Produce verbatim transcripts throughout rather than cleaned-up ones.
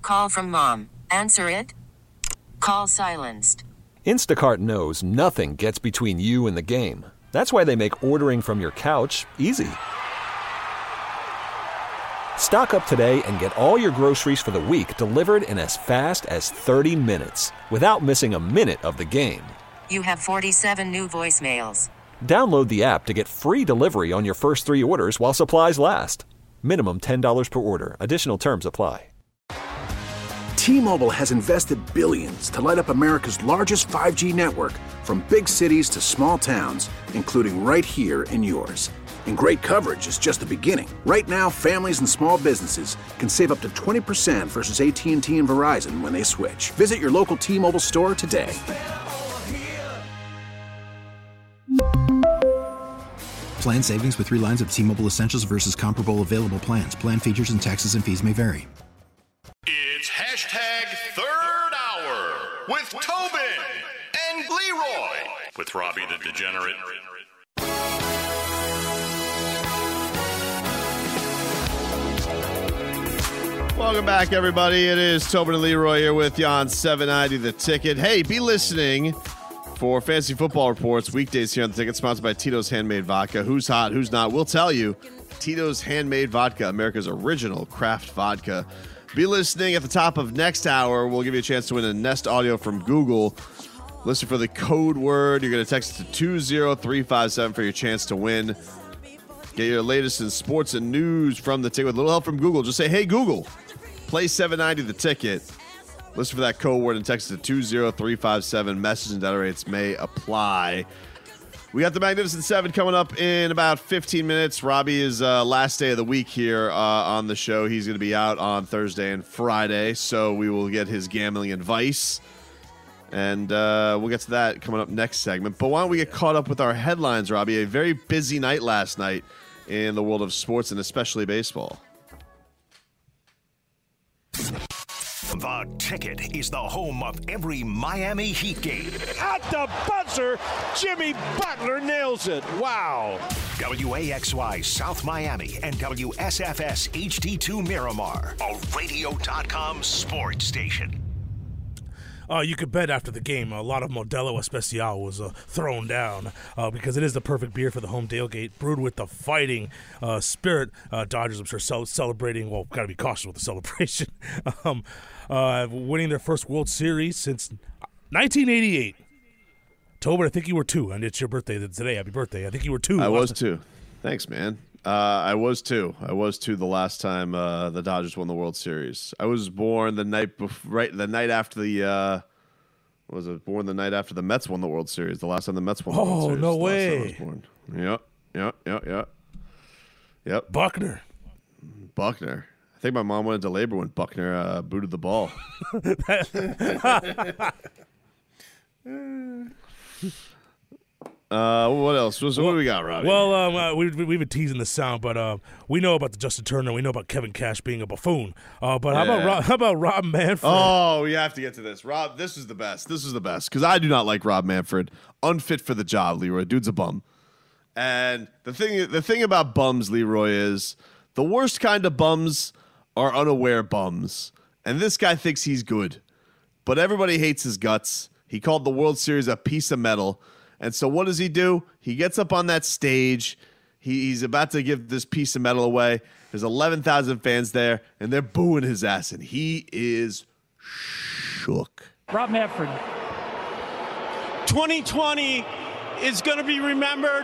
Call from mom. Answer it. Call silenced. Instacart knows nothing gets between you and the game. That's why they make ordering from your couch easy. Stock up today and get all your groceries for the week delivered in as fast as thirty minutes without missing a minute of the game. You have forty-seven new voicemails. Download the app to get free delivery on your first three orders while supplies last. Minimum ten dollars per order. Additional terms apply. T-Mobile has invested billions to light up America's largest five G network, from big cities to small towns, including right here in yours. And great coverage is just the beginning. Right now, families and small businesses can save up to twenty percent versus A T and T and Verizon when they switch. Visit your local T-Mobile store today. Plan savings with three lines of T-Mobile Essentials versus comparable available plans. Plan features and taxes and fees may vary. It's hashtag third hour with Tobin and Leroy with Robbie the Degenerate. Welcome back, everybody. It is Tobin and Leroy here with you on seven ninety The Ticket. Hey, be listening for Fantasy Football Reports weekdays here on The Ticket, sponsored by Tito's Handmade Vodka. Who's hot, who's not? We'll tell you. Tito's Handmade Vodka, America's original craft vodka. Be listening at the top of next hour. We'll give you a chance to win a Nest Audio from Google. Listen for the code word. You're going to text it to two zero three five seven for your chance to win. Get your latest in sports and news from The Ticket with a little help from Google. Just say, hey, Google, play seven ninety The Ticket. Listen for that code word and text it to two zero three five seven. Message and data rates may apply. We got the Magnificent Seven coming up in about fifteen minutes. Robbie is uh, last day of the week here uh, on the show. He's going to be out on Thursday and Friday, so we will get his gambling advice. And uh, we'll get to that coming up next segment. But why don't we get caught up with our headlines, Robbie? A very busy night last night in the world of sports and especially baseball. The Ticket is the home of every Miami Heat game. At the buzzer, Jimmy Butler nails it. Wow. W A X Y South Miami and W S F S H D two Miramar, a radio dot com sports station. Uh, you could bet after the game a lot of Modelo Especial was uh, thrown down uh, because it is the perfect beer for the home tailgate, brewed with the fighting uh, spirit. Uh, Dodgers, I'm sure, cel- celebrating. Well, got to be cautious with the celebration. um, uh, winning their first World Series since nineteen eighty-eight. Tobin, I think you were two, and it's your birthday today. Happy birthday! I think you were two. I was two. Thanks, man. Uh, I was two. I was two the last time uh, the Dodgers won the World Series. I was born the night before, right the night after the. Uh, was it born the night after the Mets won the World Series? The last time the Mets won the World Oh, Series. no the last time I way. was born. Yep, yep, yep, yep. Yep. Buckner. Buckner. I think my mom went into labor when Buckner uh, booted the ball. Uh, what else? What, well, what do we got, Robbie? Well, um, uh, we, we, we've been teasing the sound, but uh, we know about the Justin Turner. We know about Kevin Cash being a buffoon. Uh, but how Yeah. about Rob, how about Rob Manfred? Oh, we have to get to this. Rob, this is the best. This is the best because I do not like Rob Manfred. Unfit for the job, Leroy. Dude's a bum. And the thing, the thing about bums, Leroy, is the worst kind of bums are unaware bums. And this guy thinks he's good, but everybody hates his guts. He called the World Series a piece of metal. And so what does he do? He gets up on that stage. He, he's about to give this piece of metal away. There's eleven thousand fans there, and they're booing his ass, and he is shook. Rob Manfred. twenty twenty is going to be remembered.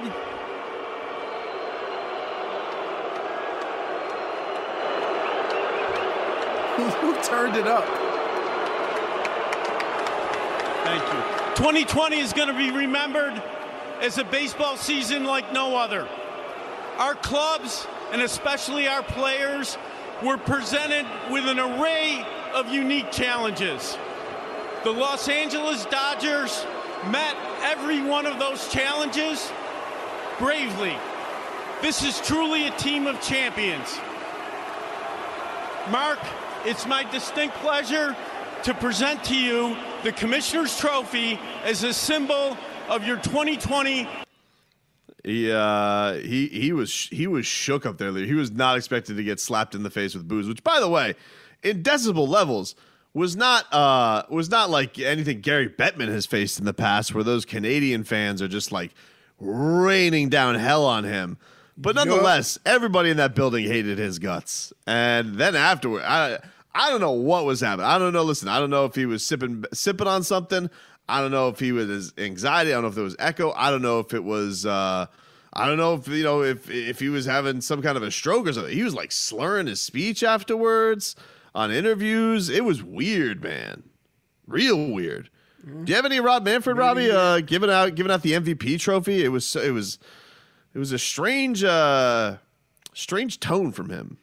Who turned it up? Thank you. twenty twenty is going to be remembered as a baseball season like no other. Our clubs, and especially our players, were presented with an array of unique challenges. The Los Angeles Dodgers met every one of those challenges bravely. This is truly a team of champions. Mark, it's my distinct pleasure to present to you the Commissioner's Trophy as a symbol of your twenty twenty. He uh, he he was he was shook up there. He was not expected to get slapped in the face with booze. Which, by the way, in decibel levels was not uh was not like anything Gary Bettman has faced in the past, where those Canadian fans are just like raining down hell on him. But nonetheless, yep. everybody in that building hated his guts. And then afterward, I I don't know what was happening. I don't know. Listen, I don't know if he was sipping sipping on something. I don't know if he was his anxiety. I don't know if there was echo. I don't know if it was. Uh, I don't know if you know if if he was having some kind of a stroke or something. He was like slurring his speech afterwards on interviews. It was weird, man. Real weird. Mm-hmm. Do you have any Rob Manfred, Maybe, Robbie, yeah. uh, giving out giving out the M V P trophy? It was it was it was a strange uh, strange tone from him.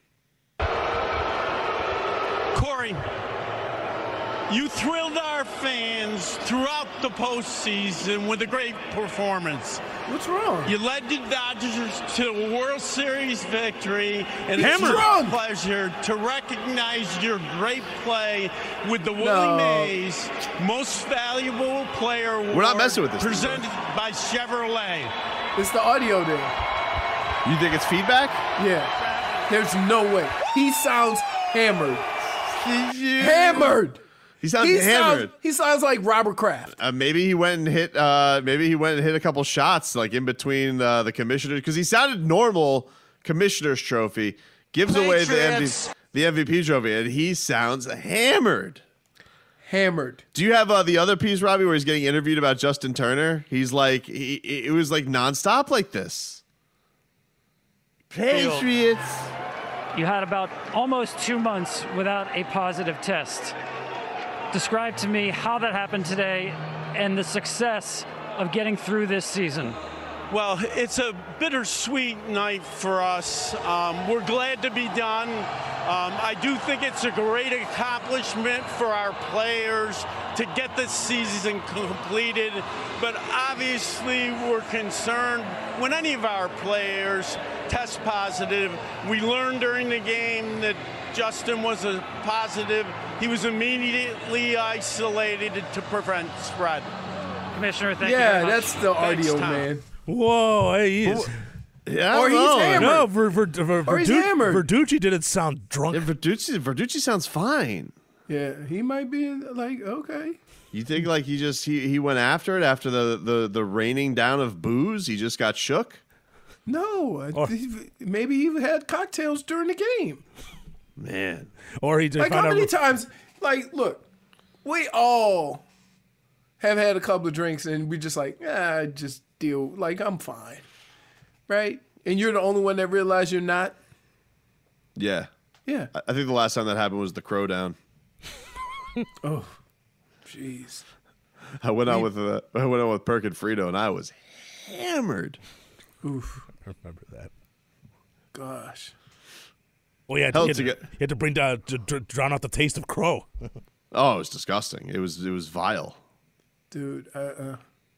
Corey, you thrilled our fans throughout the postseason with a great performance. What's wrong? You led the Dodgers to a World Series victory, and Hammer. it's a pleasure to recognize your great play with the Willie no. Mays Most Valuable Player Award. We're not messing with this. Presented by Chevrolet. It's the audio there. You think it's feedback? Yeah. There's no way. He sounds hammered. Hammered. He sounds he hammered. Sounds, he sounds like Robert Kraft. Uh, maybe he went and hit. Uh, maybe he went and hit a couple shots, like in between uh, the commissioners, because he sounded normal. Commissioner's trophy gives Patriots. away the M V P, the M V P trophy, and he sounds hammered. Hammered. Do you have uh, the other piece, Robbie, where he's getting interviewed about Justin Turner? He's like, he, it was like nonstop like this. Patriots. You had about almost two months without a positive test. Describe to me how that happened today and the success of getting through this season. Well, it's a bittersweet night for us. Um, we're glad to be done. Um, I do think it's a great accomplishment for our players to get this season completed, but obviously we're concerned when any of our players test positive. We learned during the game that Justin was a positive. He was immediately isolated to prevent spread. Commissioner, thank yeah, you very much. Yeah, that's the Thanks, audio, Tom. man. Whoa, hey, he is. Yeah, or he's know. hammered. No, Ver, Ver, Ver, or he's Verdu- hammered. Verducci didn't sound drunk. Yeah, Verducci, Verducci sounds fine. Yeah, he might be like, okay. You think like he just he, he went after it after the, the, the raining down of booze? He just got shook? No, Or- maybe he had cocktails during the game. Man. Or he just Like how many times? Like, look, we all have had a couple of drinks and we just like, ah, just deal. Like I'm fine, right? And you're the only one that realized you're not. Yeah. Yeah. I, I think the last time that happened was the Crow Down. Oh, jeez. I went out with uh, I went out with Perk and Frito, and I was hammered. Oof. I remember that. Gosh. Well, yeah, you, had to, you had to bring down to, to drown out the taste of crow. Oh, it was disgusting. It was it was vile. Dude, uh, uh.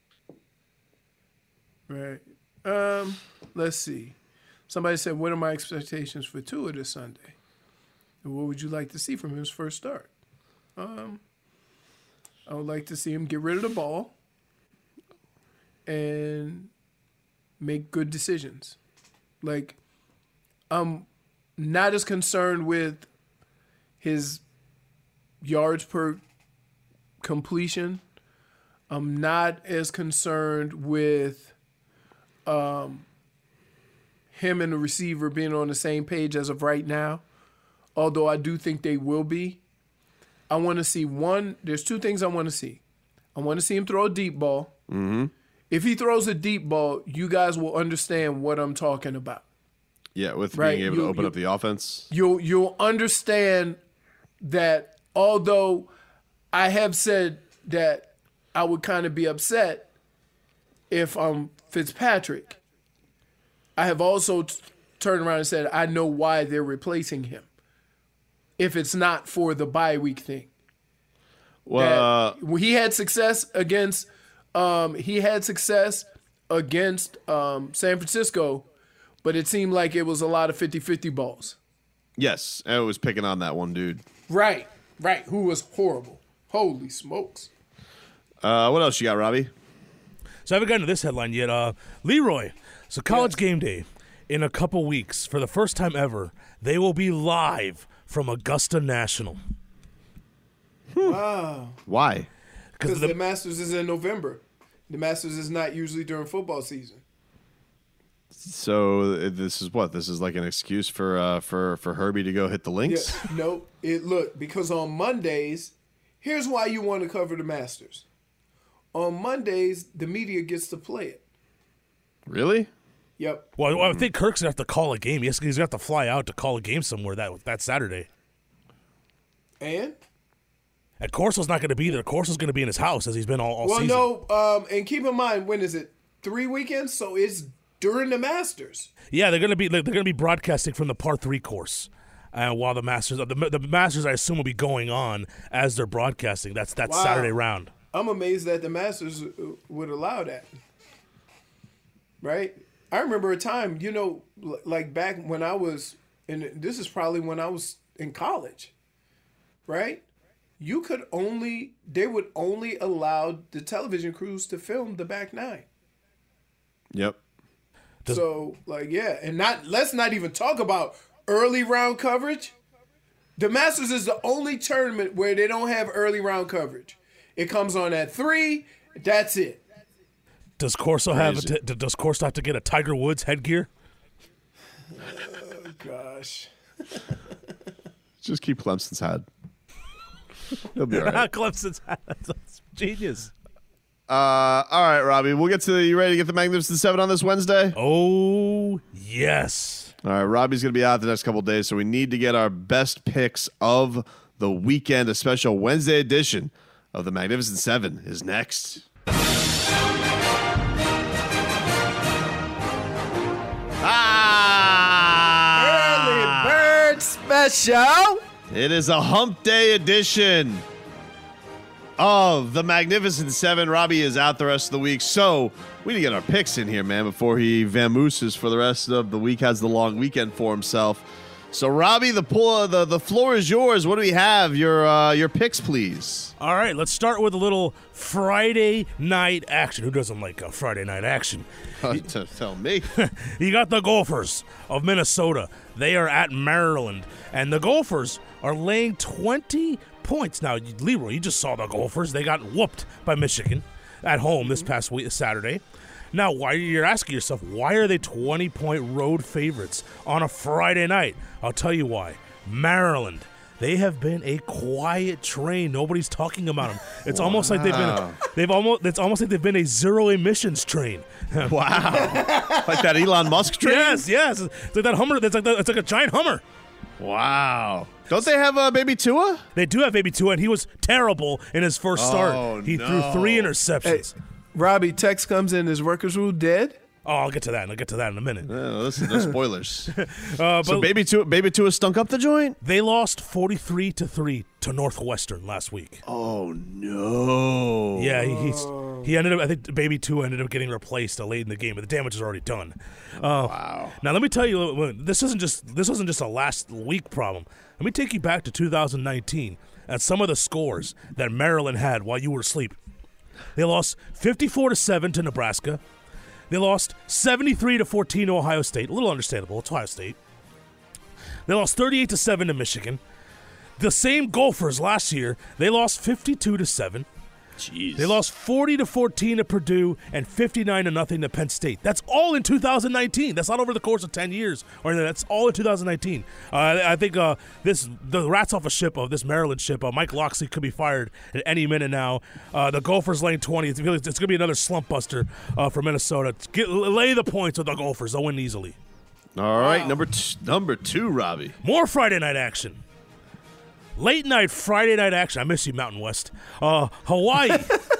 Right. Um, let's see. Somebody said, what are my expectations for Tua this Sunday? And what would you like to see from his first start? Um, I would like to see him get rid of the ball and make good decisions. Like, I'm not as concerned with his yards per completion. I'm not as concerned with um, him and the receiver being on the same page as of right now, although I do think they will be. I want to see one. There's two things I want to see. I want to see him throw a deep ball. Mm-hmm. If he throws a deep ball, you guys will understand what I'm talking about. Yeah, with Right, being able you- to open you- up the offense. You'll you'll understand that although I have said that I would kind of be upset if I'm Fitzpatrick, I have also t- turned around and said I know why they're replacing him. If it's not for the bye week thing. Well, That he had success against um, he had success against um, San Francisco, but it seemed like it was a lot of fifty-fifty balls. yes, I was picking on that one dude. Right, right. Who was horrible. Holy smokes. Uh, what else you got, Robbie? So I haven't gotten to this headline yet. Uh, Leroy, so College Yes. Game Day in a couple weeks, for the first time ever, they will be live from Augusta National. Wow. Why? Because the, the Masters is in November. The Masters is not usually during football season. So this is what? This is like an excuse for uh, for for Herbie to go hit the links? Yeah, no, it look because on Mondays, here's why you want to cover the Masters. On Mondays, the media gets to play it. Really? Yep. Well, I think Kirk's gonna have to call a game. He's gonna have to fly out to call a game somewhere that that Saturday. And? And Corso's not gonna be there. Corso's gonna be in his house as he's been all, all well, season. no. Um, and keep in mind, when is it? Three weekends. So it's during the Masters. Yeah, they're gonna be they're gonna be broadcasting from the par three course, uh, while the Masters the, the Masters I assume will be going on as they're broadcasting. That's that Wow. Saturday round. I'm amazed that the Masters would allow that. Right? I remember a time, you know, like back when I was, and this is probably when I was in college, right? You could only, they would only allow the television crews to film the back nine. Yep. So, like, yeah, and not let's not even talk about early round coverage. The Masters is the only tournament where they don't have early round coverage. It comes on at three. That's it. Does Corso have? A, d- does Corso have to get a Tiger Woods headgear? Oh gosh! Just keep Clemson's hat. He'll be all right. Clemson's hat. That's genius. Uh, all right, Robbie. We'll get to the, you ready to get the Magnificent Seven on this Wednesday? Oh yes. All right, Robbie's going to be out the next couple of days, so we need to get our best picks of the weekend. A special Wednesday edition of the Magnificent Seven is next. Ah! Early bird special. It is a hump day edition of the Magnificent Seven. Robbie is out the rest of the week, so we need to get our picks in here, man, before he vamooses for the rest of the week, has the long weekend for himself. So, Robbie, the pull, the the floor is yours. What do we have? Your uh, your picks, please. All right, let's start with a little Friday night action. Who doesn't like a Friday night action? Uh, to tell me. You got the Gophers of Minnesota. They are at Maryland, and the Gophers are laying twenty points. Now, Leroy, you just saw the Gophers. They got whooped by Michigan at home this past week, Saturday. Now, why you're asking yourself, why are they twenty-point road favorites on a Friday night? I'll tell you why. Maryland, they have been a quiet train. Nobody's talking about them. It's wow. almost like they've been. They've almost. It's almost like they've been a zero emissions train. Wow, like that Elon Musk train. Yes, yes. It's like that Hummer. It's like the, it's like a giant Hummer. Wow. Don't they have uh, Baby Tua? They do have Baby Tua, and he was terrible in his first start. Oh, he no. threw three interceptions. Hey. Robbie, text comes in. Is Workers Rule dead? Oh, I'll get to that. I'll get to that in a minute. Yeah, listen, no spoilers. uh, so Baby Tua, Baby Tua stunk up the joint? They lost forty-three to three to Northwestern last week. Oh, no. Yeah, he he's, he ended up, I think Baby Tua ended up getting replaced late in the game, but the damage is already done. Uh, wow. Now, let me tell you, this isn't just this wasn't just a last week problem. Let me take you back to two thousand nineteen and some of the scores that Maryland had while you were asleep. They lost fifty-four to seven to Nebraska. They lost seventy-three to fourteen to Ohio State. A little understandable. It's Ohio State. They lost thirty-eight to seven to Michigan. The same Gophers last year, they lost fifty-two to seven. Jeez. They lost forty to fourteen to Purdue and fifty-nine to nothing to Penn State. That's all in two thousand nineteen. That's not over the course of ten years. Or that's all in two thousand nineteen. Uh, I think uh, this the rat's off a ship of this Maryland ship. Uh, Mike Locksley could be fired at any minute now. Uh, the Gophers laying twenty. It's, it's going to be another slump buster uh, for Minnesota. Get, lay the points with the Gophers. They'll win easily. All right, wow. number t- number two, Robbie. More Friday night action. Late night Friday night action. I miss you, Mountain West. Uh, Hawaii.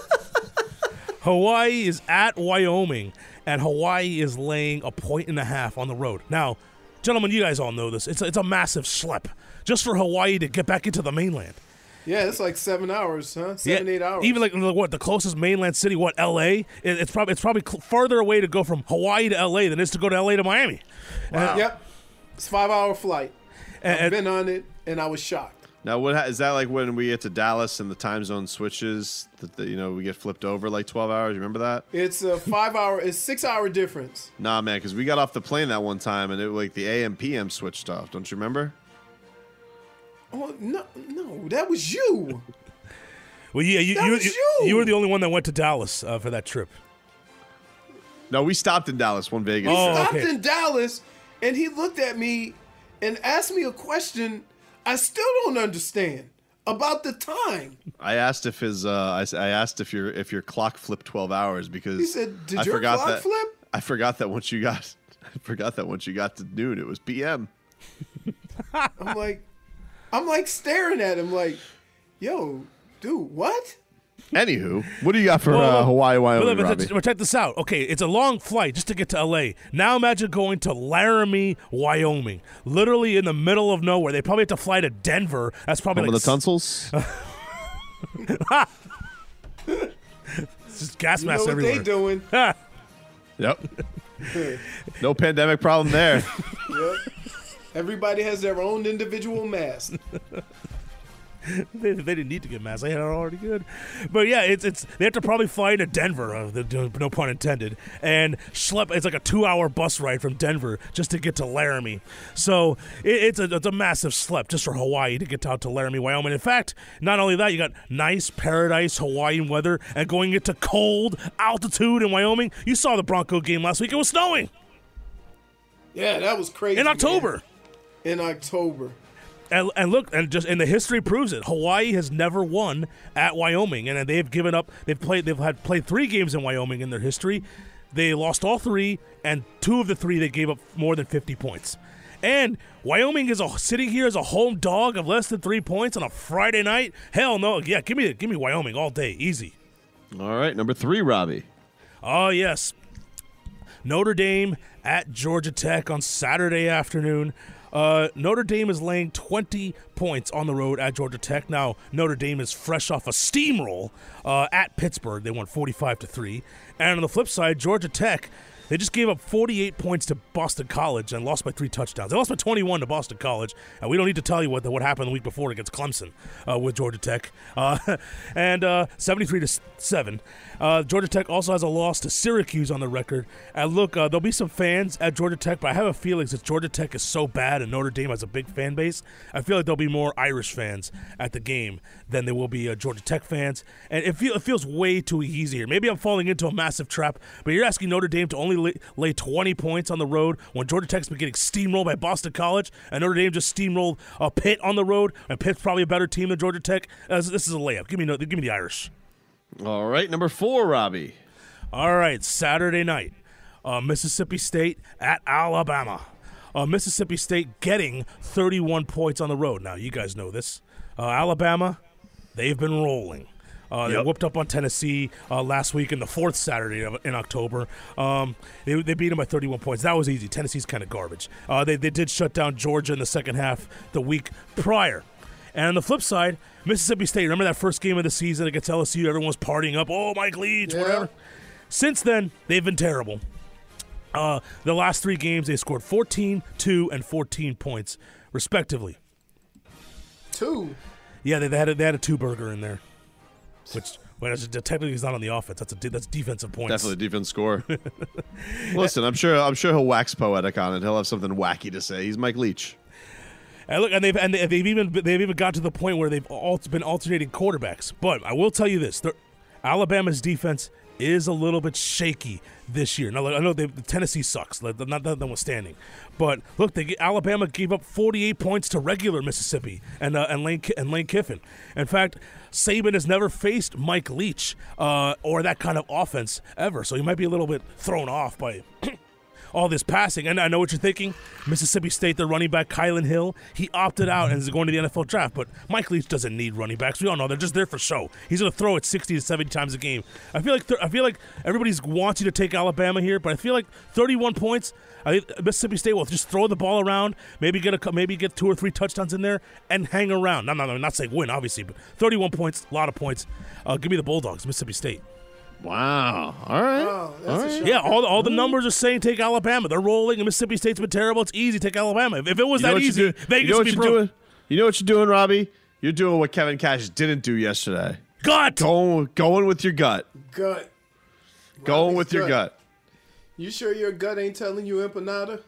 Hawaii is at Wyoming, and Hawaii is laying a point and a half on the road. Now, gentlemen, you guys all know this. It's a, it's a massive schlep just for Hawaii to get back into the mainland. Yeah, it's like seven hours, huh? Seven, yeah, eight hours. Even like what the closest mainland city, what L A? It, it's probably it's probably cl- farther away to go from Hawaii to L A than it is to go to L A to Miami. Wow. Uh, yep, it's a five-hour flight. And, I've been on it, and I was shocked. Now, what ha- is that like when we get to Dallas and the time zone switches? That the, you know we get flipped over like twelve hours. You remember that? It's a five-hour, it's six-hour difference. Nah, man, because we got off the plane that one time and it like the A M P M switched off. Don't you remember? Oh, no, no, that was you. Well, yeah, you That you, was you, you. you were the only one that went to Dallas uh, for that trip. No, we stopped in Dallas, one Vegas. He Oh, stopped okay. in Dallas, and he looked at me and asked me a question I still don't understand about the time. I asked if his uh, I, s- I asked if your if your clock flipped twelve hours because He said, "Did I your forgot clock that, flip?" I forgot that once you got I forgot that once you got to noon it was P M. I'm like, I'm like staring at him like, yo, dude, what? Anywho, what do you got for Well, uh, Hawaii, Wyoming, But, but, Robbie? but check this out. Okay, it's a long flight just to get to L A. Now imagine going to Laramie, Wyoming, literally in the middle of nowhere. They probably have to fly to Denver. That's probably Home like of the tonsils. It's just gas You know masks what everywhere. they doing? Yep. No pandemic problem there. Yep. Everybody has their own individual mask. they, they didn't need to get masks. They had it already good. But yeah, it's it's they have to probably fly into Denver, uh, the, no pun intended, and schlep. It's like a two-hour bus ride from Denver just to get to Laramie. So it, it's a it's a massive schlep just for Hawaii to get out to Laramie, Wyoming. In fact, not only that, you got nice paradise Hawaiian weather and going into cold altitude in Wyoming. You saw the Bronco game last week. It was snowing Yeah, that was crazy. in October. man. In October. And, and look, and just and the history proves it. Hawaii has never won at Wyoming, and they've given up. They've played. They've had played three games in Wyoming in their history. They lost all three, and two of the three they gave up more than fifty points. And Wyoming is a, sitting here as a home dog of less than three points on a Friday night. Hell no, yeah, give me give me Wyoming all day, easy. All right, number three, Robbie. Oh yes, Notre Dame at Georgia Tech on Saturday afternoon. Uh, Notre Dame is laying twenty points on the road at Georgia Tech. Now, Notre Dame is fresh off a steamroll uh, at Pittsburgh. They won forty-five to three. And on the flip side, Georgia Tech, they just gave up forty-eight points to Boston College and lost by three touchdowns. They lost by twenty-one to Boston College. And we don't need to tell you what the, what happened the week before against Clemson uh, with Georgia Tech. Uh, and uh, seventy-three to seven. Uh, Georgia Tech also has a loss to Syracuse on the record. And look, uh, there'll be some fans at Georgia Tech, but I have a feeling since Georgia Tech is so bad and Notre Dame has a big fan base, I feel like there'll be more Irish fans at the game than there will be uh, Georgia Tech fans. And it, feel, it feels way too easy here. Maybe I'm falling into a massive trap, but you're asking Notre Dame to only lay, lay twenty points on the road when Georgia Tech's been getting steamrolled by Boston College, and Notre Dame just steamrolled uh, Pitt on the road, and Pitt's probably a better team than Georgia Tech. Uh, this is a layup. Give me, no, give me the Irish. All right, number four, Robbie. All right, Saturday night, uh, Mississippi State at Alabama. Uh, Mississippi State getting thirty-one points on the road. Now, you guys know this. Uh, Alabama, they've been rolling. Uh, Yep. They whooped up on Tennessee uh, last week in the fourth Saturday of, in October. Um, they, they beat them by thirty-one points. That was easy. Tennessee's kind of garbage. Uh, they, they did shut down Georgia in the second half the week prior. And on the flip side, Mississippi State, remember that first game of the season against L S U? Everyone was partying up. Oh, Mike Leach, Yeah. whatever. Since then, they've been terrible. Uh, the last three games, they scored fourteen, two, and fourteen points, respectively. Two. Yeah, they, they had a, they had a two-burger in there, which well, that's- technically he's not on the offense. That's a de- that's defensive points. Definitely defense score. Listen, I'm sure I'm sure he'll wax poetic on it. He'll have something wacky to say. He's Mike Leach. And look, and they've and they've even they've even got to the point where they've all been alternating quarterbacks. But I will tell you this: Alabama's defense is a little bit shaky this year. Now, look, I know they, Tennessee sucks, like, not that notwithstanding. But look, they, Alabama gave up forty-eight points to regular Mississippi and uh, and Lane and Lane Kiffin. In fact, Saban has never faced Mike Leach uh, or that kind of offense ever, so he might be a little bit thrown off by all this passing. And I know what you're thinking. Mississippi State, the running back, Kylan Hill, he opted out and is going to the N F L draft. But Mike Leach doesn't need running backs. We all know they're just there for show. He's going to throw it sixty to seventy times a game. I feel like th- I feel like everybody's wants you to take Alabama here, but I feel like thirty-one points. I think Mississippi State will just throw the ball around, maybe get a maybe get two or three touchdowns in there, and hang around. I'm not, I'm not saying win, obviously, but thirty-one points, a lot of points. Uh, give me the Bulldogs, Mississippi State. Wow. All right. Wow, that's All a right. shock. Yeah, all the, all the numbers are saying take Alabama. They're rolling, and Mississippi State's been terrible. It's easy, take Alabama. If, if it was You know that what you're easy, doing? Vegas you know would what be you're broke. doing? You know what you're doing, Robbie? You're doing what Kevin Cash didn't do yesterday. Gut! Going, going with your gut. Gut. Going Robbie's with your gut. You sure your gut ain't telling you empanada?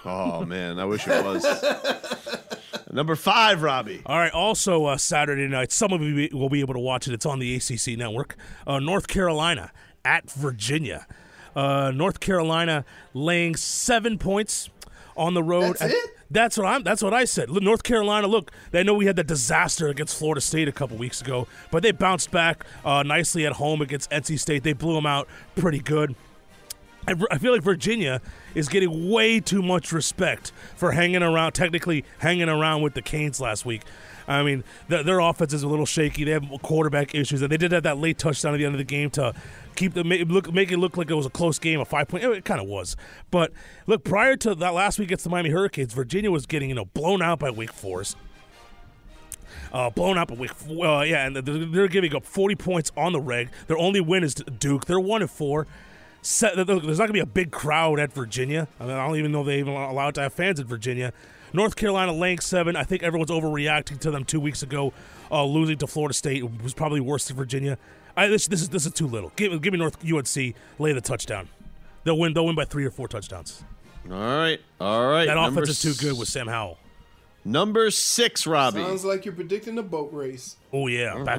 Oh, man, I wish it was. Number five, Robbie. All right, also uh, Saturday night, some of you will be able to watch it. It's on the A C C network. Uh, North Carolina at Virginia. Uh, North Carolina laying seven points on the road. That's it? That's what I'm. That's what I said. North Carolina. Look, they know we had the disaster against Florida State a couple weeks ago, but they bounced back uh, nicely at home against N C State. They blew them out pretty good. I, I feel like Virginia is getting way too much respect for hanging around. Technically, hanging around with the Canes last week. I mean, the, their offense is a little shaky. They have quarterback issues, and they did have that late touchdown at the end of the game to keep the make, look, make it look like it was a close game, a five point. It kind of was, but look, prior to that last week against the Miami Hurricanes, Virginia was getting you know blown out by Wake Forest. Uh, blown out by Wake. Uh, yeah, and they're, they're giving up forty points on the reg. Their only win is Duke. They're one and four. Set, there's not going to be a big crowd at Virginia. I mean, I don't even know they even allowed to have fans at Virginia. North Carolina laying seven. I think everyone's overreacting to them two weeks ago, uh, losing to Florida State. It was probably worse than Virginia. I, this this is this is too little. Give, give me North U N C. Lay the touchdown. They'll win. They'll win by three or four touchdowns. All right, all right. That Number offense is too good with Sam Howell. Number six, Robbie. Sounds like you're predicting a boat race. Oh yeah. Back.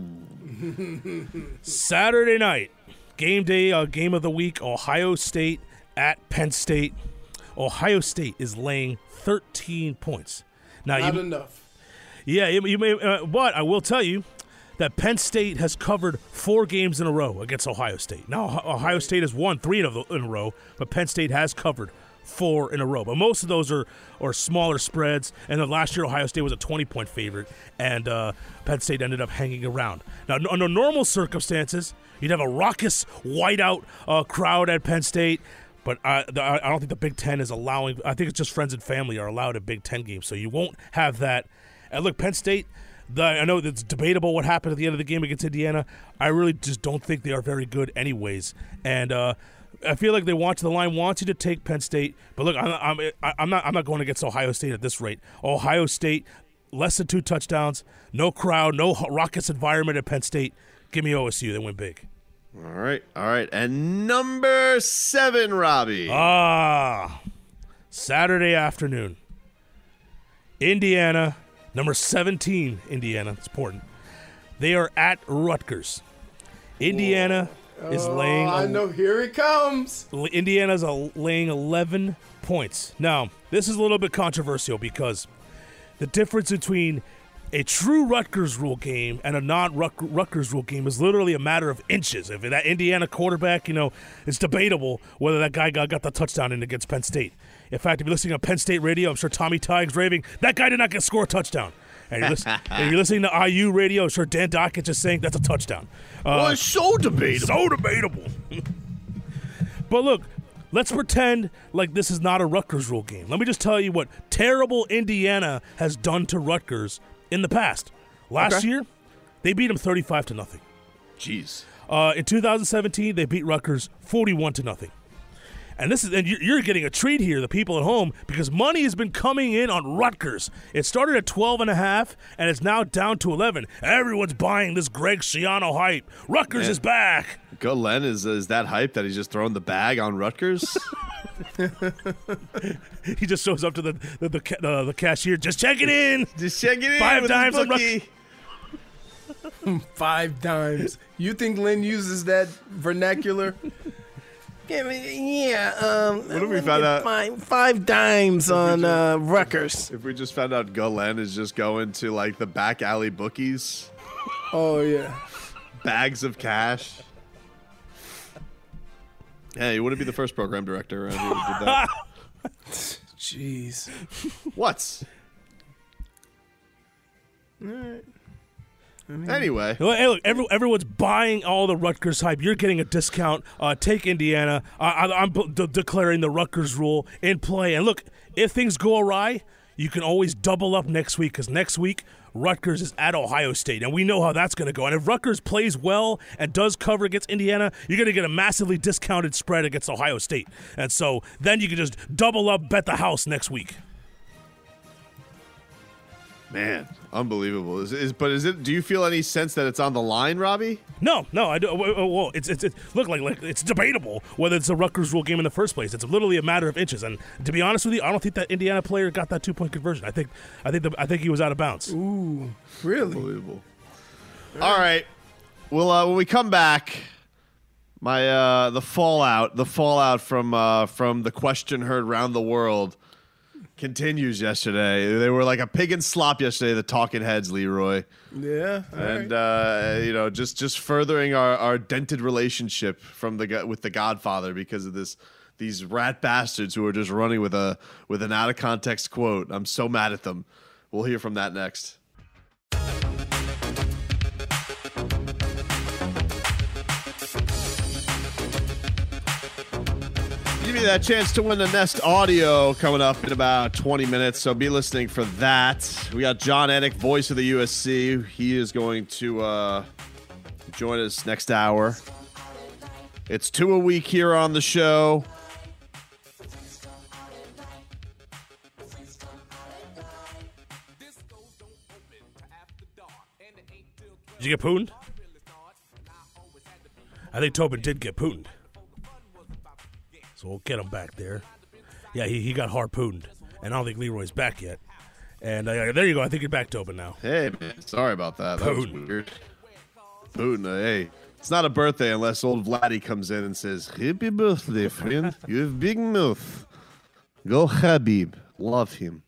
Saturday night. Game day, uh, game of the week, Ohio State at Penn State. Ohio State is laying thirteen points. Now, Not you, enough. Yeah, you, you may, uh, but I will tell you that Penn State has covered four games in a row against Ohio State. Now, Ohio State has won three in a, in a row, but Penn State has covered four in a row. But most of those are, are smaller spreads, and then last year Ohio State was a twenty-point favorite, and uh, Penn State ended up hanging around. Now, under normal circumstances, you'd have a raucous, whiteout uh, crowd at Penn State, but I, the, I don't think the Big Ten is allowing – I think it's just friends and family are allowed at Big Ten games, so you won't have that. And look, Penn State – The, I know it's debatable what happened at the end of the game against Indiana. I really just don't think they are very good anyways. And uh, I feel like they want to, the line wants you to take Penn State. But look, I'm, I'm, I'm, not, I'm not going against Ohio State at this rate. Ohio State, less than two touchdowns, no crowd, no raucous environment at Penn State. Give me O S U. They win big. All right, all right. And number seven, Robbie. Ah, Saturday afternoon. Indiana. Number seventeen, Indiana. It's important. They are at Rutgers. Indiana Whoa. is oh, laying. I know. Here it comes. Indiana's a, laying eleven points. Now, this is a little bit controversial because the difference between a true Rutgers rule game and a non-Rutgers rule game is literally a matter of inches. If that Indiana quarterback, you know, it's debatable whether that guy got, got the touchdown in against Penn State. In fact, if you're listening on Penn State radio, I'm sure Tommy Tiggs raving, that guy did not get score a touchdown. And you're, listen, and you're listening to I U radio, I'm sure Dan Dockett is saying that's a touchdown. Uh, well, it's so debatable. So debatable. But look, let's pretend like this is not a Rutgers rule game. Let me just tell you what terrible Indiana has done to Rutgers in the past. Last okay. year, they beat them thirty-five to nothing. Jeez. Uh, in two thousand seventeen, they beat Rutgers forty-one to nothing. And this is, and you're getting a treat here, the people at home, because money has been coming in on Rutgers. It started at twelve and a half, and it's now down to eleven. Everyone's buying this Greg Schiano hype. Rutgers Man. is back. Glenn is is that hype that he's just throwing the bag on Rutgers? He just shows up to the the, the, uh, the cashier, just check it in. Just check it in. Five with dimes his on Rutgers. Five dimes. You think Lynn uses that vernacular? Yeah, yeah. Um, what if we found out five, five dimes on just, uh, Rutgers? If we just found out Glenn is just going to like the back alley bookies. Oh yeah, bags of cash. Hey, you wouldn't be the first program director around here who did that. Jeez. What? All right. I mean, anyway. Hey, look, every, everyone's buying all the Rutgers hype. You're getting a discount. Uh, take Indiana. Uh, I, I'm de- declaring the Rutgers rule in play. And look, if things go awry, you can always double up next week, because next week, Rutgers is at Ohio State, and we know how that's going to go. And if Rutgers plays well and does cover against Indiana, you're going to get a massively discounted spread against Ohio State. And so then you can just double up, bet the house next week. Man, unbelievable. Is, is but is it? Do you feel any sense that it's on the line, Robbie? No, no. I do. Well, well it's it's it look like like it's debatable whether it's a Rutgers rule game in the first place. It's literally a matter of inches. And to be honest with you, I don't think that Indiana player got that two point conversion. I think I think the, I think he was out of bounds. Ooh, really? Unbelievable. All right. Well, uh, when we come back, my uh, the fallout, the fallout from uh, from the question heard around the world continues yesterday. They were like a pig in slop yesterday, the talking heads, Leroy. Yeah. And, right. uh, you know, just, just furthering our, our dented relationship from the with the Godfather because of this these rat bastards who are just running with a with an out of context quote. I'm so mad at them. We'll hear from that next. Give you that chance to win the Nest Audio coming up in about twenty minutes, so be listening for that. We got John Edick, voice of the U S C. He is going to uh, join us next hour. It's two a week here on the show. Did you get pooned? I think Tobin did get pooned. So we'll get him back there. Yeah, he, he got harpooned. And I don't think Leroy's back yet. And uh, there you go. I think you're back, Tobin, now. Hey, man. Sorry about that. That was weird. Poon, uh, hey. It's not a birthday unless old Vladdy comes in and says, happy birthday, friend. You have big mouth. Go Habib. Love him.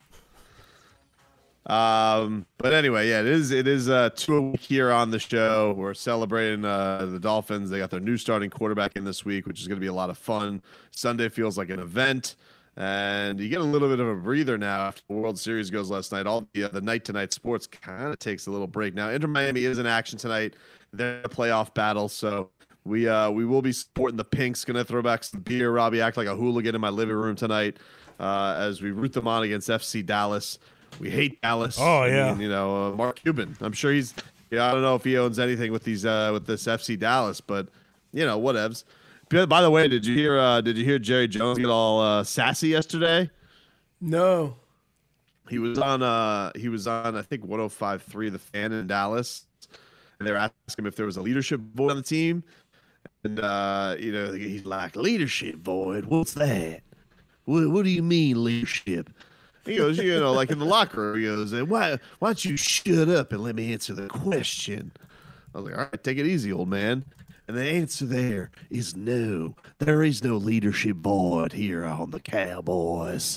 Um, but anyway, yeah, it is it is uh, two a week here on the show. We're celebrating uh, the Dolphins. They got their new starting quarterback in this week, which is going to be a lot of fun. Sunday feels like an event, and you get a little bit of a breather now after the World Series goes last night. All the, uh, the night-to-night sports kind of takes a little break now. Inter Miami is in action tonight. They're a playoff battle, so we uh, we will be supporting the Pinks. Going to throw back some beer. Robbie, act like a hooligan in my living room tonight uh, as we root them on against F C Dallas. We hate Dallas. Oh yeah, I mean, you know uh, Mark Cuban. I'm sure he's. Yeah, I don't know if he owns anything with these uh, with this F C Dallas, but you know whatevs. By the way, did you hear? Uh, did you hear Jerry Jones get all uh, sassy yesterday? No. He was on. Uh, he was on. I think one oh five point three The Fan in Dallas, and they were asking him if there was a leadership void on the team, and uh, you know he's like, leadership void. What's that? What, what do you mean leadership? He goes, you know, like in the locker room, he goes, why, why don't you shut up and let me answer the question? I was like, all right, take it easy, old man. And the answer there is no. There is no leadership void here on the Cowboys.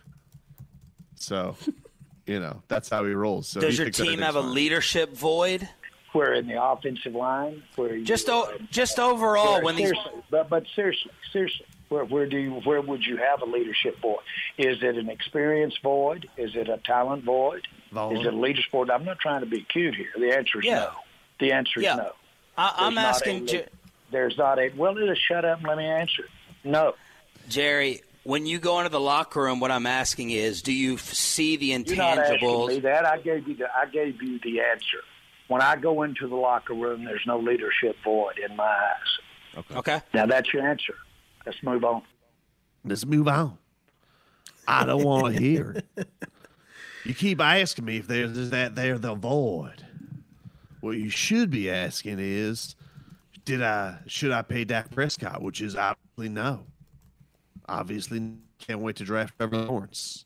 So, you know, that's how he rolls. So does your team have a leadership void? Where in the offensive line? Where you, just o- just overall, where, when these, but but seriously, seriously. Where, where do you, where would you have a leadership void? Is it an experience void? Is it a talent void? Void. Is it a leadership void? I'm not trying to be cute here. The answer is yeah. no. The answer is yeah. no. I, I'm there's asking. Not a, there's not a. Well, just shut up and let me answer. No. Jerry, when you go into the locker room, what I'm asking is, do you see the intangibles? You're not asking me that. I gave you the. I gave you the answer. When I go into the locker room, there's no leadership void in my eyes. Okay. Okay. Now that's your answer. Let's move on. Let's move on. I don't want to hear it. You keep asking me if there's that there the void. What you should be asking is, did I should I pay Dak Prescott? Which is obviously no. Obviously, can't wait to draft Trevor Lawrence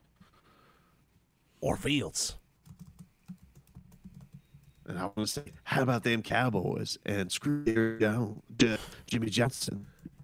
or Fields. And I want to say, how about them Cowboys and screw Jerry Jones, Jimmy Johnson?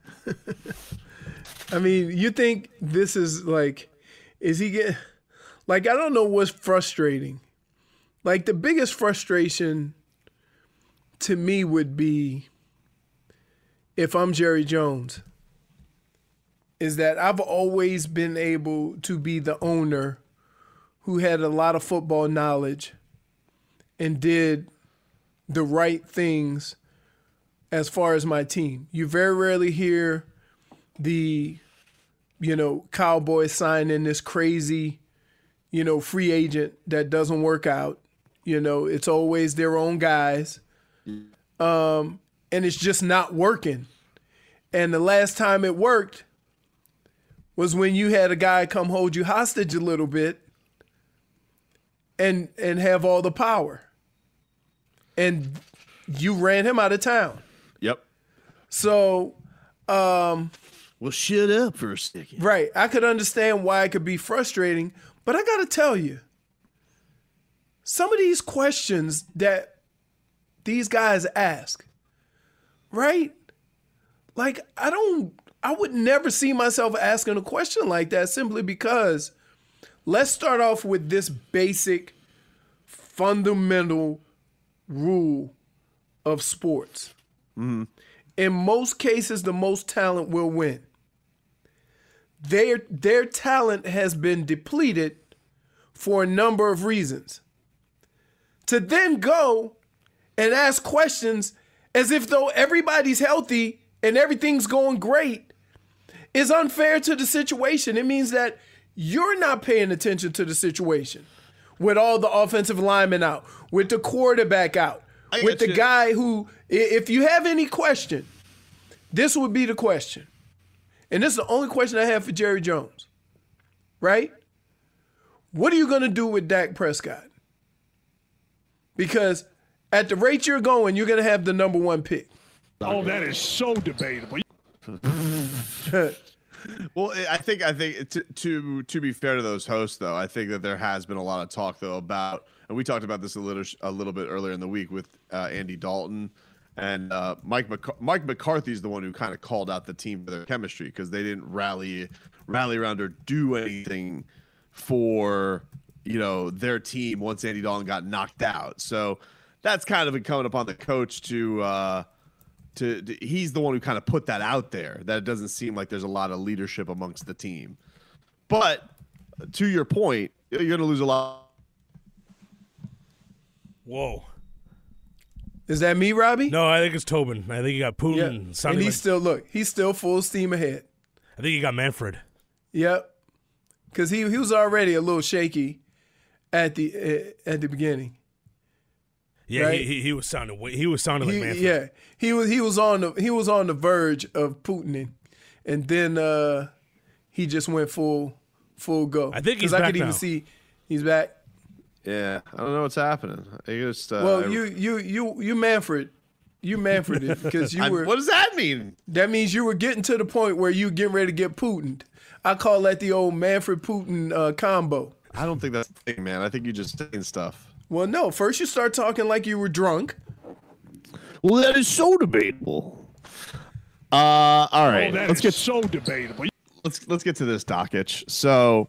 I mean, you think this is like, is he get, like, I don't know what's frustrating. Like, the biggest frustration to me would be if I'm Jerry Jones, is that I've always been able to be the owner who had a lot of football knowledge and did the right things as far as my team. You very rarely hear the, you know, Cowboys signing this crazy, you know, free agent that doesn't work out. You know, it's always their own guys. Um, and it's just not working. And the last time it worked was when you had a guy come hold you hostage a little bit and and have all the power. And you ran him out of town. Yep. So, um, well, shut up for a second. Right. I could understand why it could be frustrating, but I got to tell you, some of these questions that these guys ask, right? Like, I don't, I would never see myself asking a question like that simply because let's start off with this basic, fundamental rule of sports. Mm-hmm. In most cases, the most talent will win. Their, their talent has been depleted for a number of reasons. To then go and ask questions as if though everybody's healthy and everything's going great is unfair to the situation. It means that you're not paying attention to the situation with all the offensive linemen out, with the quarterback out, with the you. guy who, if you have any question, this would be the question. And this is the only question I have for Jerry Jones, right? What are you going to do with Dak Prescott? Because at the rate you're going, you're going to have the number one pick. Oh, that is so debatable. Well, I think I think to, to to be fair to those hosts, though, I think that there has been a lot of talk though about, and we talked about this a little a little bit earlier in the week with uh, Andy Dalton and uh, Mike McC- Mike McCarthy's the one who kind of called out the team for their chemistry because they didn't rally rally around or do anything for, you know, their team once Andy Dalton got knocked out. So that's kind of incumbent upon the coach to. Uh, To, to he's the one who kind of put that out there, that it doesn't seem like there's a lot of leadership amongst the team. But to your point, you're going to lose a lot. Whoa. Is that me, Robbie? No, I think it's Tobin. I think you got Putin. Yeah. And he's like, still, look, he's still full steam ahead. I think you got Manfred. Yep. Because he, he was already a little shaky at the uh, at the beginning. Yeah, right? he, he he was sounding he was sounding he, like Manfred. Yeah, he was he was on the he was on the verge of Putin, and then uh, he just went full full go. I think he's I back could now. even see he's back. Yeah, I don't know what's happening. I just uh, well, I, you you you you Manfred, you Manfred because you were. What does that mean? That means you were getting to the point where you getting ready to get Putined. I call that the old Manfred Putin uh, combo. I don't think that's the thing, man. I think you're just saying stuff. Well, no. First, you start talking like you were drunk. Well, that is so debatable. Uh, all right, Oh, that let's is get so debatable. let's let's get to this Dockich. So,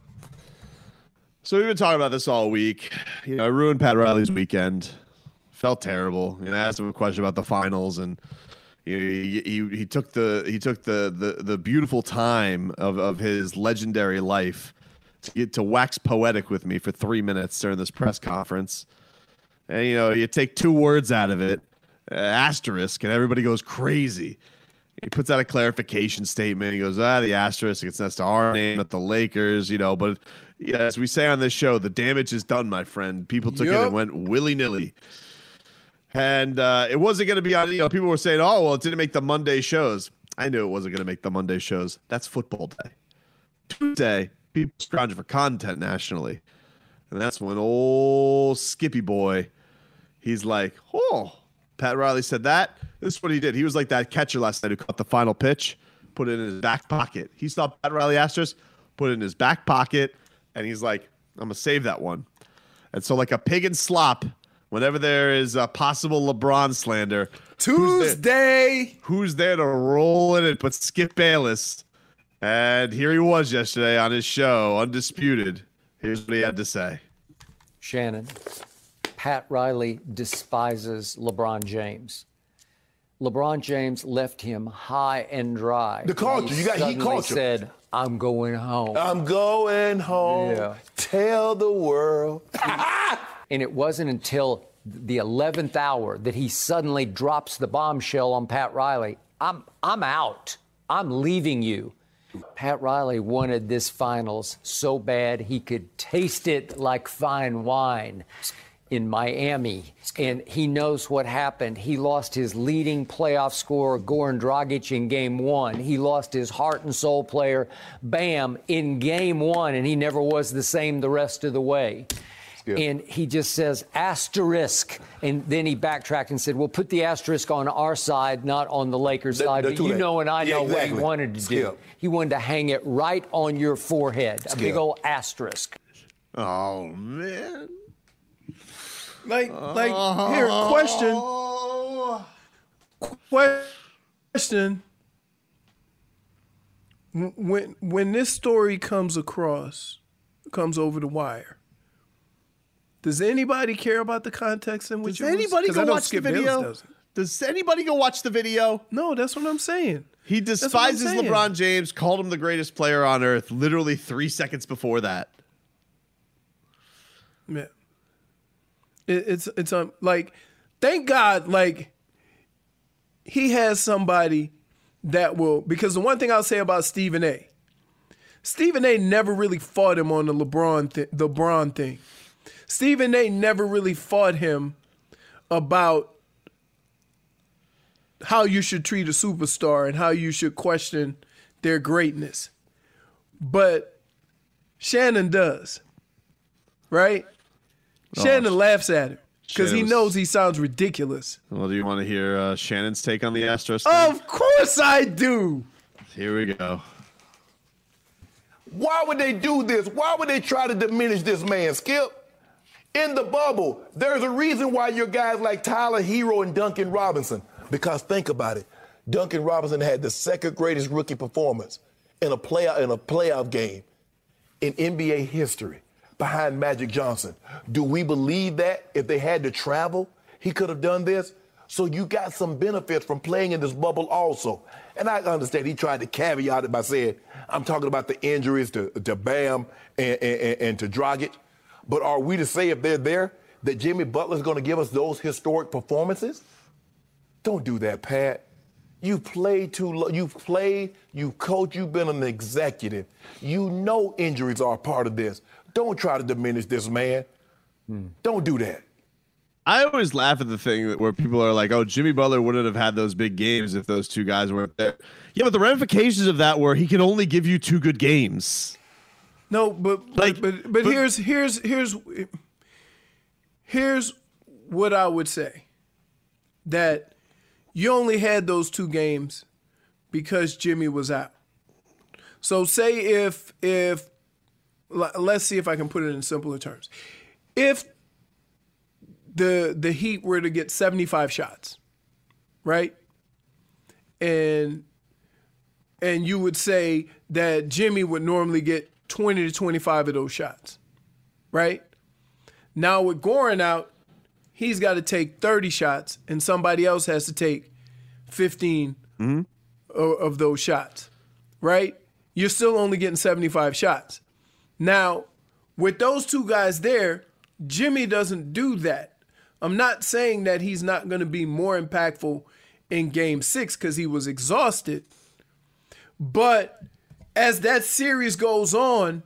so we've been talking about this all week. You know, I ruined Pat Riley's weekend. Felt terrible. You know, I asked him a question about the finals, and you know, he, he he took the he took the the the beautiful time of of his legendary life to get to wax poetic with me for three minutes during this press conference. And, you know, you take two words out of it, uh, asterisk, and everybody goes crazy. He puts out a clarification statement. He goes, ah, the asterisk, it's next to our name, not the Lakers, you know. But yeah, as we say on this show, the damage is done, my friend. People took Yep. it and went willy-nilly. And uh, it wasn't going to be on, you know, people were saying, oh, well, it didn't make the Monday shows. I knew it wasn't going to make the Monday shows. That's football day. Tuesday, people scrounging for content nationally. And that's when old Skippy boy, he's like, oh, Pat Riley said that. This is what he did. He was like that catcher last night who caught the final pitch, put it in his back pocket. He saw Pat Riley asterisk, put it in his back pocket, and he's like, I'm going to save that one. And so like a pig in slop, whenever there is a possible LeBron slander, Tuesday, who's there, who's there to roll in it but Skip Bayless? And here he was yesterday on his show, Undisputed. Here's what he had to say. Shannon, Pat Riley despises LeBron James. LeBron James left him high and dry. The culture. He You got heat suddenly culture. said, I'm going home. I'm going home. Yeah. Tell the world. And it wasn't until the eleventh hour that he suddenly drops the bombshell on Pat Riley. I'm I'm out. I'm leaving you. Pat Riley wanted this finals so bad he could taste it like fine wine in Miami. And he knows what happened. He lost his leading playoff scorer, Goran Dragic, in game one. He lost his heart and soul player, Bam, in game one, and he never was the same the rest of the way. Yeah. And he just says asterisk, and then he backtracked and said, well, put the asterisk on our side, not on the Lakers The- side. the But two you leg- know and I Yeah, know exactly. what he wanted to Skip. do. He wanted to hang it right on your forehead, a big Skip. old asterisk. Oh, man. Like, like here, question. Question. When when this story comes across, comes over the wire, does anybody care about the context in which Does it was? anybody 'Cause I go know watch the Skip Bayless video? doesn't. Does anybody go watch the video? No, that's what I'm saying. He That's what I'm despises saying. LeBron James, called him the greatest player on earth literally three seconds before that. Yeah. It, it's it's um like, thank God, like he has somebody that will, because the one thing I'll say about Stephen A. Stephen A. never really fought him on the LeBron th- the LeBron thing. Stephen A. never really fought him about how you should treat a superstar and how you should question their greatness. But Shannon does, right? Oh, Shannon laughs at him because he Shannon was- knows he sounds ridiculous. Well, do you want to hear uh, Shannon's take on the Astros? Of course I do. Here we go. Why would they do this? Why would they try to diminish this man, Skip? In the bubble, there's a reason why you're guys like Tyler Hero and Duncan Robinson. Because think about it, Duncan Robinson had the second greatest rookie performance in a playoff in a playoff game in N B A history, behind Magic Johnson. Do we believe that if they had to travel, he could have done this? So you got some benefits from playing in this bubble also. And I understand he tried to caveat it by saying, I'm talking about the injuries to, to Bam and, and, and to Dragic. But are we to say if they're there that Jimmy Butler's going to give us those historic performances? Don't do that, Pat. You played too lo- You've played, you've coached, you've been an executive. You know injuries are a part of this. Don't try to diminish this man. Hmm. Don't do that. I always laugh at the thing where people are like, oh, Jimmy Butler wouldn't have had those big games if those two guys weren't there. Yeah, but the ramifications of that were he can only give you two good games. No, but Like, but but, but but- here's here's here's here's what I would say. That you only had those two games because Jimmy was out. So say if if l- let's see if I can put it in simpler terms. If the the Heat were to get seventy-five shots, right? And and you would say that Jimmy would normally get twenty to twenty-five of those shots, right? Now with Goran out, he's got to take thirty shots and somebody else has to take fifteen Mm-hmm. of, of those shots, right? You're still only getting seventy-five shots. Now, with those two guys there, Jimmy doesn't do that. I'm not saying that he's not going to be more impactful in game six because he was exhausted. But as that series goes on,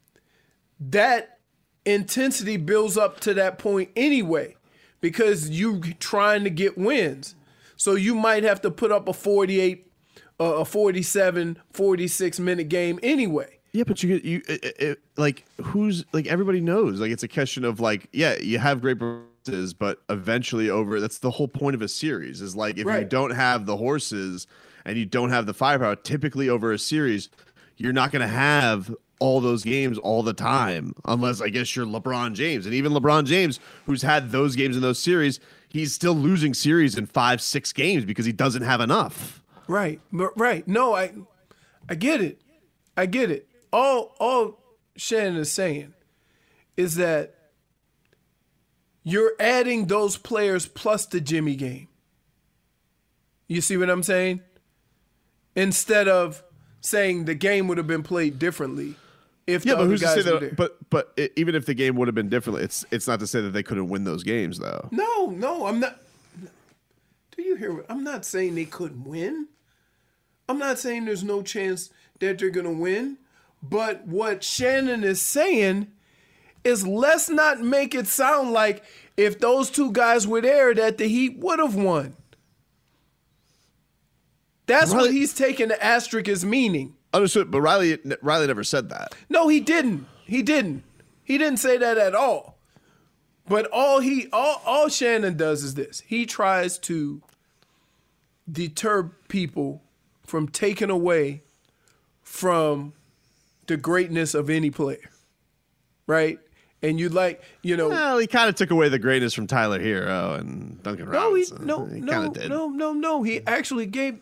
that intensity builds up to that point anyway because you're trying to get wins. So you might have to put up a forty-eight, uh, a forty-seven, forty-six minute game anyway. Yeah, but you get you it, it, like who's like everybody knows like it's a question of like yeah you have great performances but eventually over that's the whole point of a series is like if you Right. don't have the horses and you don't have the firepower typically over a series you're not going to have all those games all the time unless I guess you're LeBron James and even LeBron James who's had those games in those series he's still losing series in five six games because he doesn't have enough. Right, right. No, I, I get it. I get it. All, all Shannon is saying is that you're adding those players plus the Jimmy game. You see what I'm saying? Instead of saying the game would have been played differently if Yeah, the but other who's to guys say were there. that? But but it, even if the game would have been differently, it's it's not to say that they couldn't win those games though. No, no, I'm not. Do you hear what I'm not saying they couldn't win? I'm not saying there's no chance that they're going to win. But what Shannon is saying is let's not make it sound like if those two guys were there that the Heat would have won. That's Riley- what he's taking the asterisk as meaning. Understood, but Riley Riley never said that. No, he didn't. He didn't. He didn't say that at all. But all he all, all Shannon does is this. He tries to deter people from taking away from the greatness of any player. Right? And you like, you know. Well, he kind of took away the greatness from Tyler Hero and Duncan Robinson. No, he, no, he no, did. no, no, no. He actually gave.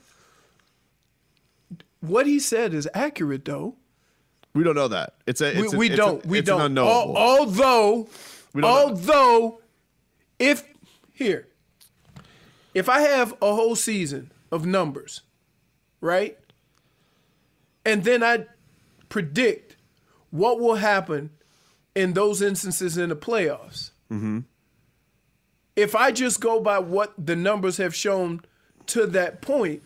What he said is accurate, though. We don't know that. It's a. It's we a, we it's don't. A, we it's don't. An unknowable. Al- although, We don't know. although, if here, if I have a whole season of numbers, right, and then I predict what will happen in those instances in the playoffs. Mm-hmm. If I just go by what the numbers have shown to that point,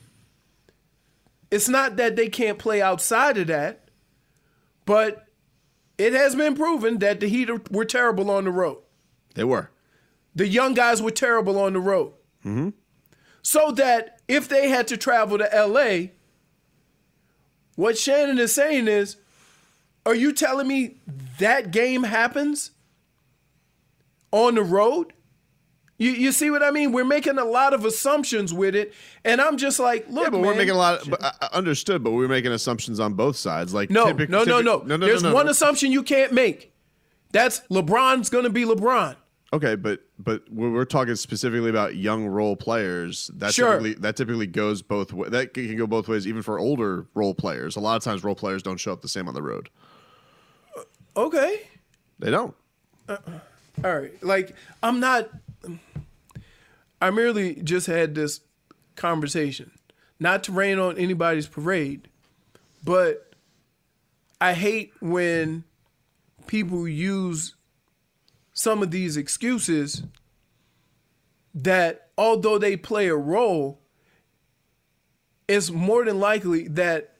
it's not that they can't play outside of that, but it has been proven that the Heat were terrible on the road. They were. The young guys were terrible on the road. Mm-hmm. So that if they had to travel to L A, what Shannon is saying is, are you telling me that game happens on the road? You you see what I mean? We're making a lot of assumptions with it, and I'm just like, look, Yeah, but man, we're making a lot. Of, but, uh, understood, but we're making assumptions on both sides. Like no, typic, no, no, typic, no, no, no. There's no, no, one no. assumption you can't make. That's LeBron's going to be LeBron. Okay, but but when we're talking specifically about young role players, that Sure. typically that typically goes both ways. That can go both ways, even for older role players. A lot of times, role players don't show up the same on the road. Okay. They don't. Uh, all right. Like, I'm not. I merely just had this conversation, not to rain on anybody's parade, but I hate when people use some of these excuses that, although they play a role, it's more than likely that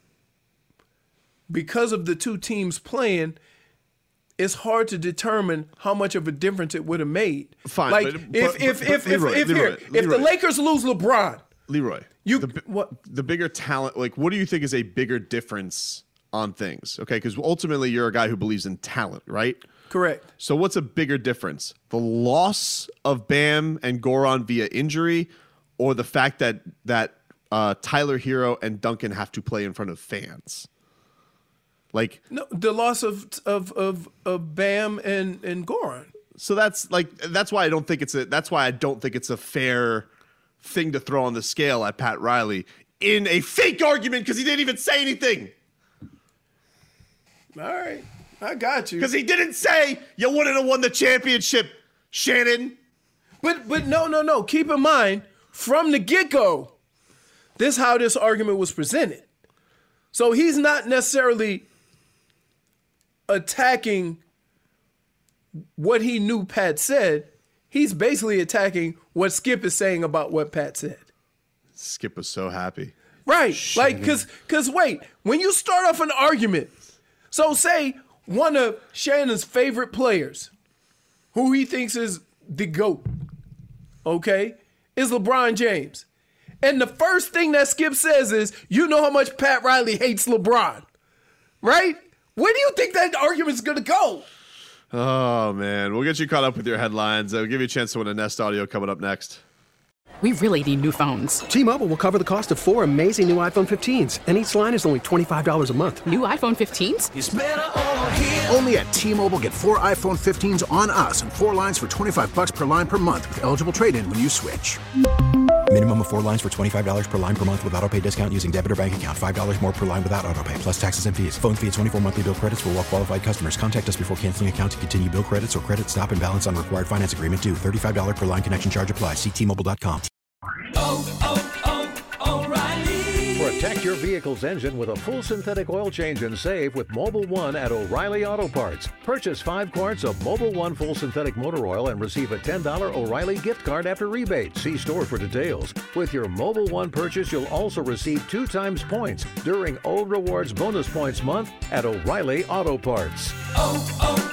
because of the two teams playing, it's hard to determine how much of a difference it would have made. Fine, like but- if but- if but- if but if, Leroy, if, Leroy, here, if the Leroy. Lakers lose LeBron, Leroy, you the, what the bigger talent, like what do you think is a bigger difference on things? Okay, because ultimately you're a guy who believes in talent, right? Correct. So what's a bigger difference? The loss of Bam and Goran via injury, or the fact that that uh, Tyler Hero and Duncan have to play in front of fans? Like no, the loss of of of, of Bam and and Goran. So that's like that's why I don't think it's a that's why I don't think it's a fair thing to throw on the scale at Pat Riley in a fake argument because he didn't even say anything. All right, I got you. Because he didn't say you wouldn't have won the championship, Shannon. But but no no no. Keep in mind from the get go, this is how this argument was presented. So he's not necessarily attacking what he knew Pat said. He's basically attacking what Skip is saying about what Pat said. Skip was so happy. Right. Like, cause, cause wait, when you start off an argument, so say one of Shannon's favorite players, who he thinks is the GOAT, okay, is LeBron James. And the first thing that Skip says is, you know how much Pat Riley hates LeBron, right? Where do you think that argument's gonna go? Oh, man. We'll get you caught up with your headlines. I'll give you a chance to win a Nest Audio coming up next. We really need new phones. T-Mobile will cover the cost of four amazing new iPhone fifteens, and each line is only twenty-five dollars a month. New iPhone fifteens? It's better over here. Only at T-Mobile, get four iPhone fifteens on us and four lines for twenty-five bucks per line per month with eligible trade-in when you switch. Minimum of four lines for twenty-five dollars per line per month with autopay discount using debit or bank account. five dollars more per line without autopay, plus taxes and fees. Phone fee at twenty-four monthly bill credits for well-qualified customers. Contact us before canceling account to continue bill credits or credit stop and balance on required finance agreement due. thirty-five dollars per line connection charge applies. See T Mobile dot com. Oh, oh, oh, O'Reilly. Protect your vehicle's engine with a full synthetic oil change and save with Mobile One at O'Reilly Auto Parts. Purchase five quarts of Mobile One full synthetic motor oil and receive a ten dollars O'Reilly gift card after rebate. See store for details. With your Mobile One purchase, you'll also receive two times points during O Rewards Bonus Points Month at O'Reilly Auto Parts. Oh,